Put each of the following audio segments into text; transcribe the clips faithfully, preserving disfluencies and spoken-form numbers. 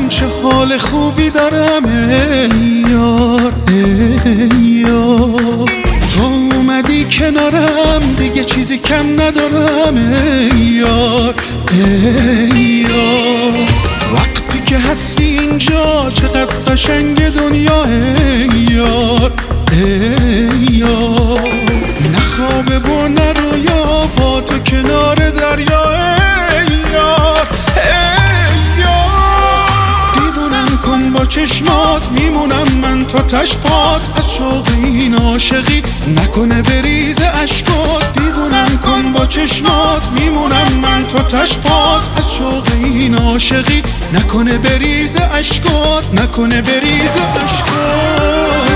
چه حال خوبی دارم ای یار ای یار. تو اومدی کنارم دیگه چیزی کم ندارم ای یار ای یار. وقتی که هستی اینجا چقدر قشنگ دنیا ای یار ای یار. نه خوابه و نه رویا با تو کنار دریا ای یار ای یار. دیوونم کن با چشمات میمونم من تا تشپات از شوق این عاشقی نکنه بریز عشقات. دیوونم کن با چشمات میمونم من تا تشپات از شوق این عاشقی نکنه بریز عشقات نکنه بریز عشقات.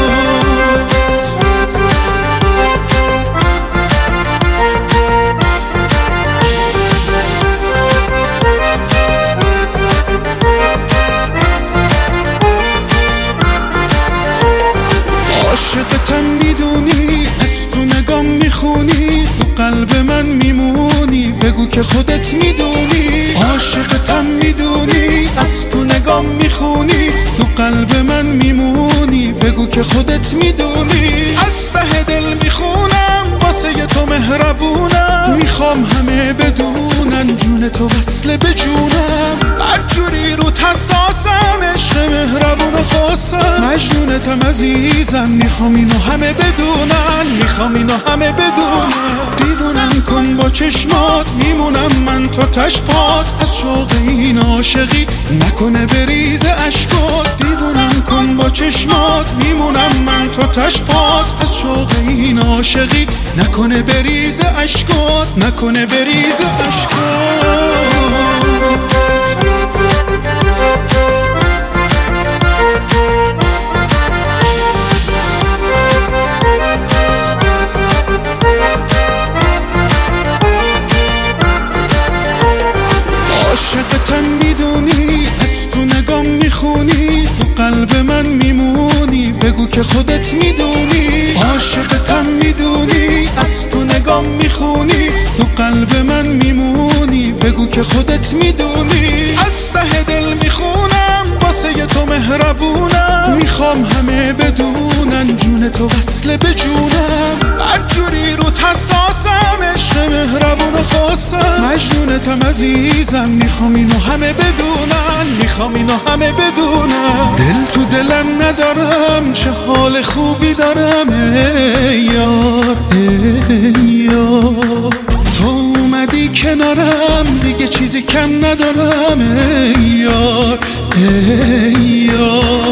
عاشقتم میدونی از تو نگام میخونی تو قلب من میمونی بگو که خودت میدونی. عاشقتم میدونی از تو نگام میخونی تو قلب من میمونی بگو که خودت میدونی. از ته دل میخونم واسه تو مهربونم میخوام همه بدونن جون تو وصله به جونم. بدجوری رو حساسم عشق مهربون و خاصم مجنونتم عزیزم میخوام اینو همه بدونن میخوام اینو همه بدونن. دیوونم کن با چشمات میمونم من تا تشپات از شوق این عاشقی نکنه بریز عشقات. دیوونم کن با چشمات میمونم من تا تشپات از شوق این عاشقی نکنه بریز عشقات نکنه بریز عشقات. عاشقتم میدونی از تو نگام میخونی تو قلب من میمونی بگو که خودت میدونی. عاشقتم میدونی از تو نگام میخونی تو قلب من میمونی بگو که خودت میدونی. از ته دل میخونم واسه تو مهربونم میخوام همه بدونن جون تو وصله به جونم. بدجوری رو حساسم عشق مهربون و خاصم مجنونتم عزیزم میخوام اینو همه بدونن میخوام اینو همه بدونن. دل تو دلم ندارم چه حال خوبی دارم ای یار ای یار. تو اومدی کنارم دیگه چیزی کم ندارم ای یار ای یار.